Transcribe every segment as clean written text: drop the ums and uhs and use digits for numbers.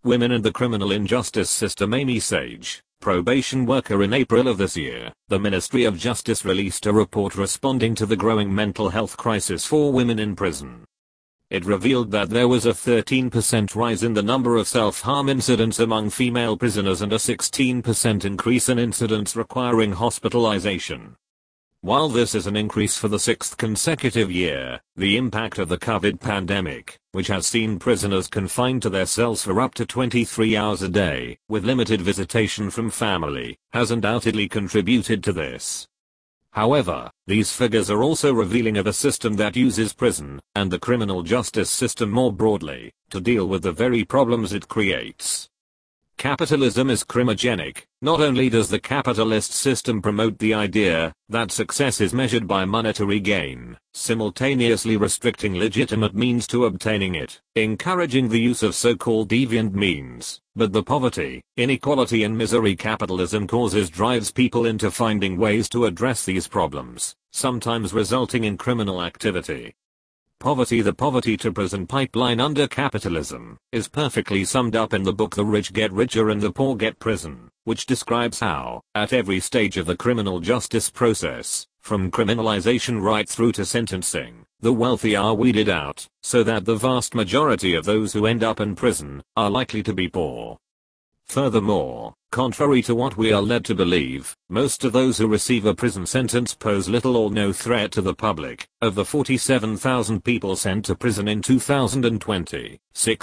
Women and the Criminal Injustice System. Amy Sage, probation worker. In April of this year, the Ministry of Justice released a report responding to the growing mental health crisis for women in prison. It revealed that there was a 13% rise in the number of self-harm incidents among female prisoners and a 16% increase in incidents requiring hospitalization. While this is an increase for the sixth consecutive year, the impact of the COVID pandemic, which has seen prisoners confined to their cells for up to 23 hours a day, with limited visitation from family, has undoubtedly contributed to this. However, these figures are also revealing of a system that uses prison, and the criminal justice system more broadly, to deal with the very problems it creates. Capitalism is crimogenic. Not only does the capitalist system promote the idea that success is measured by monetary gain, simultaneously restricting legitimate means to obtaining it, encouraging the use of so-called deviant means, but the poverty, inequality and misery capitalism causes drives people into finding ways to address these problems, sometimes resulting in criminal activity. Poverty. The poverty to prison pipeline under capitalism is perfectly summed up in the book The Rich Get Richer and the Poor Get Prison, which describes how, at every stage of the criminal justice process, from criminalization right through to sentencing, the wealthy are weeded out, so that the vast majority of those who end up in prison are likely to be poor. Furthermore, contrary to what we are led to believe, most of those who receive a prison sentence pose little or no threat to the public. Of the 47,000 people sent to prison in 2020,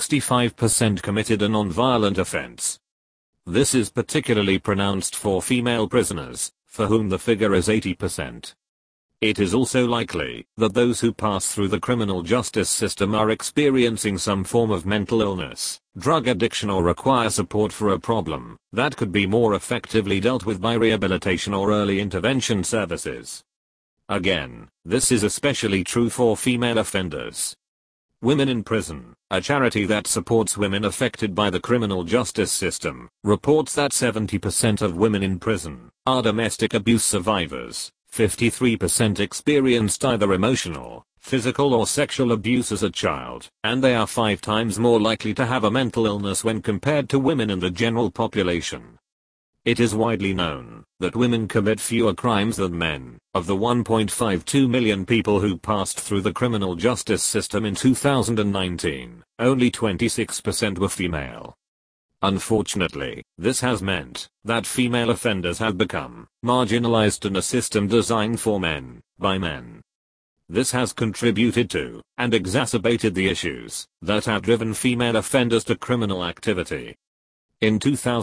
65% committed a non-violent offense. This is particularly pronounced for female prisoners, for whom the figure is 80%. It is also likely that those who pass through the criminal justice system are experiencing some form of mental illness, drug addiction, or require support for a problem that could be more effectively dealt with by rehabilitation or early intervention services. Again, this is especially true for female offenders. Women in Prison, a charity that supports women affected by the criminal justice system, reports that 70% of women in prison are domestic abuse survivors. 53% experienced either emotional, physical or sexual abuse as a child, and they are 5 times more likely to have a mental illness when compared to women in the general population. It is widely known that women commit fewer crimes than men. Of the 1.52 million people who passed through the criminal justice system in 2019, only 26% were female. Unfortunately, this has meant that female offenders have become marginalized in a system designed for men, by men. This has contributed to, and exacerbated the issues that have driven female offenders to criminal activity. In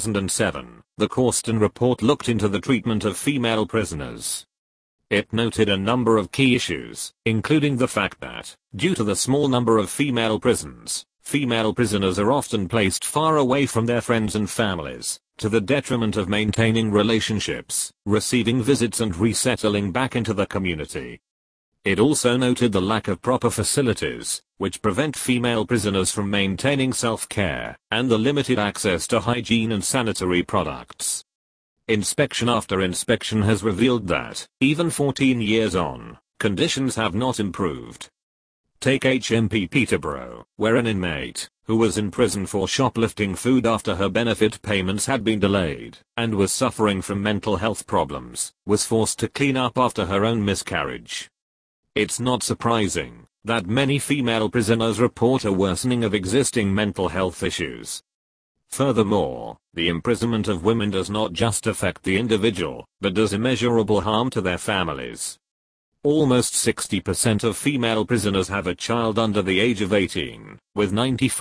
2007, the Corsten report looked into the treatment of female prisoners. It noted a number of key issues, including the fact that, due to the small number of female prisons, female prisoners are often placed far away from their friends and families, to the detriment of maintaining relationships, receiving visits and resettling back into the community. It also noted the lack of proper facilities, which prevent female prisoners from maintaining self-care, and the limited access to hygiene and sanitary products. Inspection after inspection has revealed that, even 14 years on, conditions have not improved. Take HMP Peterborough, where an inmate, who was in prison for shoplifting food after her benefit payments had been delayed, and was suffering from mental health problems, was forced to clean up after her own miscarriage. It's not surprising that many female prisoners report a worsening of existing mental health issues. Furthermore, the imprisonment of women does not just affect the individual, but does immeasurable harm to their families. Almost 60% of female prisoners have a child under the age of 18, with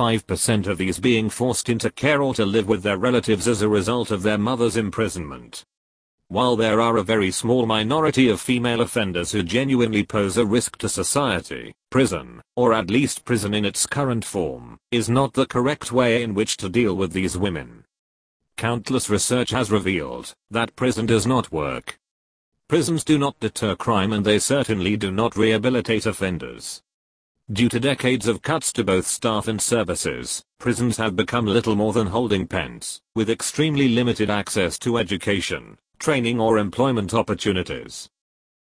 95% of these being forced into care or to live with their relatives as a result of their mother's imprisonment. While there are a very small minority of female offenders who genuinely pose a risk to society, prison, or at least prison in its current form, is not the correct way in which to deal with these women. Countless research has revealed that prison does not work. Prisons do not deter crime, and they certainly do not rehabilitate offenders. Due to decades of cuts to both staff and services, prisons have become little more than holding pens, with extremely limited access to education, training or employment opportunities.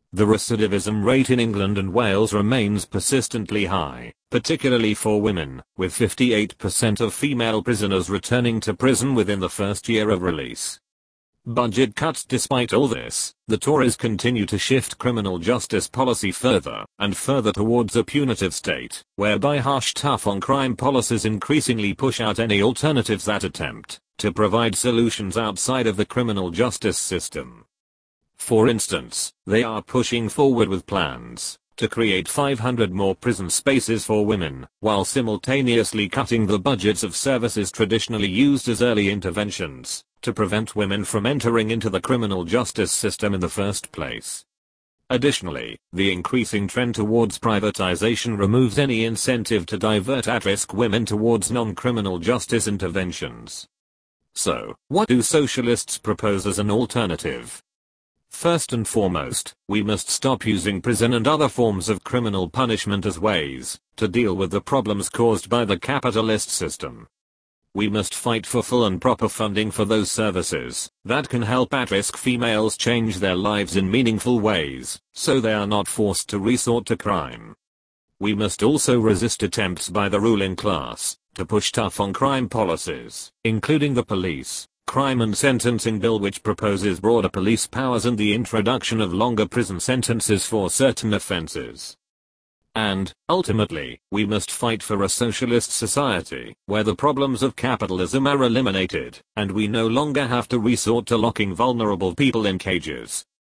The recidivism rate in England and Wales remains persistently high, particularly for women, with 58% of female prisoners returning to prison within the first year of release. Budget cuts. Despite all this, the Tories continue to shift criminal justice policy further and further towards a punitive state, whereby harsh tough-on-crime policies increasingly push out any alternatives that attempt to provide solutions outside of the criminal justice system. For instance, they are pushing forward with plans to create 500 more prison spaces for women, while simultaneously cutting the budgets of services traditionally used as early interventions to prevent women from entering into the criminal justice system in the first place. Additionally, the increasing trend towards privatization removes any incentive to divert at-risk women towards non-criminal justice interventions. So, what do socialists propose as an alternative? First and foremost, we must stop using prison and other forms of criminal punishment as ways to deal with the problems caused by the capitalist system. We must fight for full and proper funding for those services that can help at-risk females change their lives in meaningful ways, so they are not forced to resort to crime. We must also resist attempts by the ruling class to push tough-on-crime policies, including the Police, Crime and Sentencing Bill, which proposes broader police powers and the introduction of longer prison sentences for certain offenses. And, ultimately, we must fight for a socialist society, where the problems of capitalism are eliminated, and we no longer have to resort to locking vulnerable people in cages,